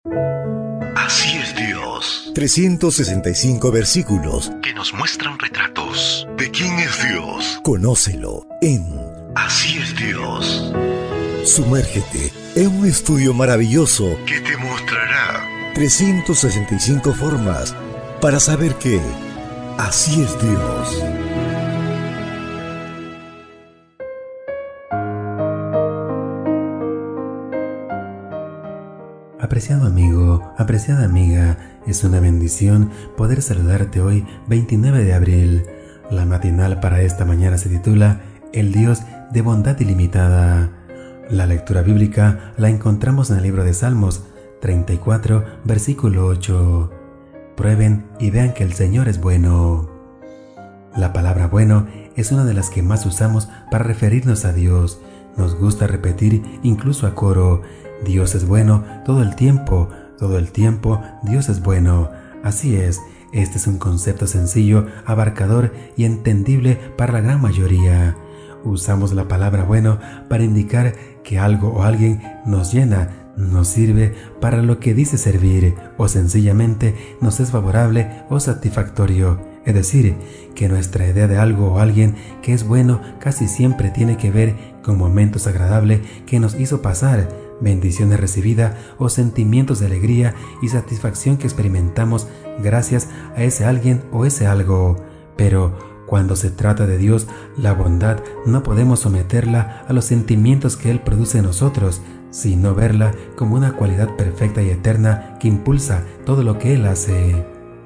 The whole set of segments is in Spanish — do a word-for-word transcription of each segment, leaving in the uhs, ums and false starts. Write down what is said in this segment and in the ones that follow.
Así es Dios. trescientos sesenta y cinco versículos Que nos muestran retratos de quién es Dios. Conócelo en Así es Dios. Sumérgete en un estudio maravilloso Que te mostrará trescientas sesenta y cinco formas para saber que así es Dios. Apreciado amigo, apreciada amiga, es una bendición poder saludarte hoy, veintinueve de abril. La matinal para esta mañana se titula El Dios de bondad ilimitada. La lectura bíblica la encontramos en el libro de Salmos treinta y cuatro, versículo ocho. Prueben y vean que el Señor es bueno. La palabra bueno es una de las que más usamos para referirnos a Dios. Nos gusta repetir incluso a coro: Dios es bueno todo el tiempo, todo el tiempo Dios es bueno. Así es, este es un concepto sencillo, abarcador y entendible para la gran mayoría. Usamos la palabra bueno para indicar que algo o alguien nos llena, nos sirve para lo que dice servir, o sencillamente nos es favorable o satisfactorio. Es decir, que nuestra idea de algo o alguien que es bueno casi siempre tiene que ver con momentos agradables que nos hizo pasar, bendiciones recibidas o sentimientos de alegría y satisfacción que experimentamos gracias a ese alguien o ese algo. Pero cuando se trata de Dios, la bondad no podemos someterla a los sentimientos que Él produce en nosotros, sino verla como una cualidad perfecta y eterna que impulsa todo lo que Él hace.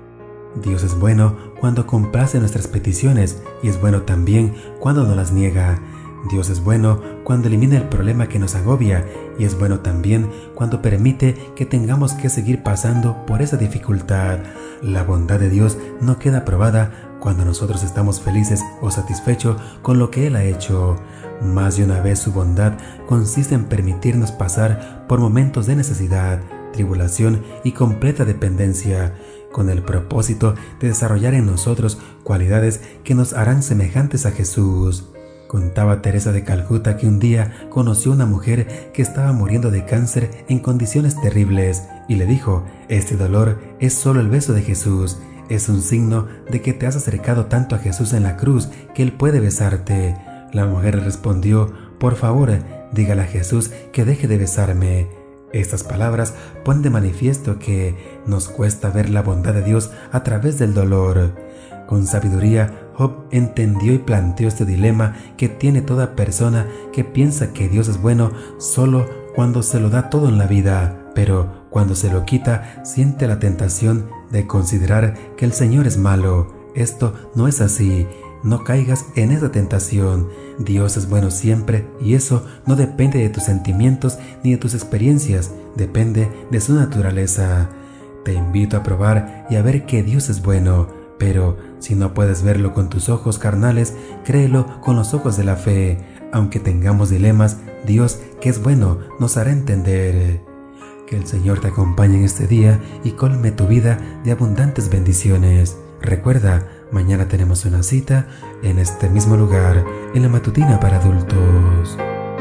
Dios es bueno cuando complace nuestras peticiones y es bueno también cuando nos las niega. Dios es bueno cuando elimina el problema que nos agobia y es bueno también cuando permite que tengamos que seguir pasando por esa dificultad. La bondad de Dios no queda probada cuando nosotros estamos felices o satisfechos con lo que Él ha hecho. Más de una vez su bondad consiste en permitirnos pasar por momentos de necesidad, tribulación y completa dependencia, con el propósito de desarrollar en nosotros cualidades que nos harán semejantes a Jesús. Contaba Teresa de Calcuta que un día conoció a una mujer que estaba muriendo de cáncer en condiciones terribles y le dijo: este dolor es solo el beso de Jesús, es un signo de que te has acercado tanto a Jesús en la cruz que Él puede besarte. La mujer respondió: por favor, dígale a Jesús que deje de besarme. Estas palabras ponen de manifiesto que nos cuesta ver la bondad de Dios a través del dolor. Con sabiduría, Job entendió y planteó este dilema que tiene toda persona que piensa que Dios es bueno solo cuando se lo da todo en la vida, pero cuando se lo quita siente la tentación de considerar que el Señor es malo. Esto no es así. No caigas en esa tentación. Dios es bueno siempre y eso no depende de tus sentimientos ni de tus experiencias, depende de su naturaleza. Te invito a probar y a ver que Dios es bueno, pero si no puedes verlo con tus ojos carnales, créelo con los ojos de la fe. Aunque tengamos dilemas, Dios, que es bueno, nos hará entender. Que el Señor te acompañe en este día y colme tu vida de abundantes bendiciones. Recuerda, mañana tenemos una cita en este mismo lugar, en la matutina para adultos.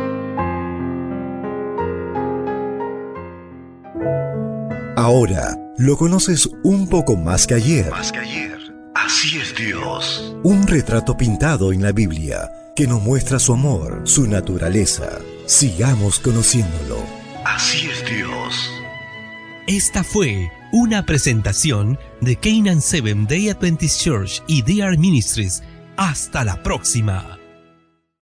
Ahora lo conoces un poco más que ayer. Más que ayer. Así es Dios. Un retrato pintado en la Biblia que nos muestra su amor, su naturaleza. Sigamos conociéndolo. Así es Dios. Esta fue una presentación de Canaan Seventh Day Adventist Church y D R Ministries. Hasta la próxima.